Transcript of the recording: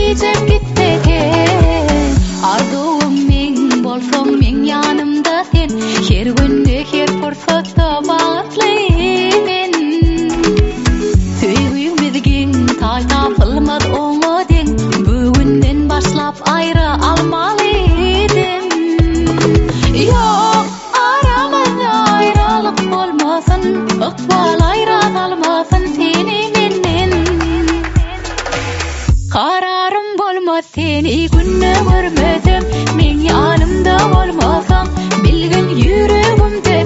diyecek gitmeden. Arzuum men bolsoň men yanımda sen. Her günde her fırsatda bağışlaymen. Söýgüýümizgiň taý tapylmaz oňadan. Bugünden başlap aýra almaly edim. Ýok, aramyzda aýralyk bolmasyn, ykbal aýra salmasyn seni menden. Kararım bolmaz seni günne görmesem, men ýanymda bolmasaň, bilgin ýüregimde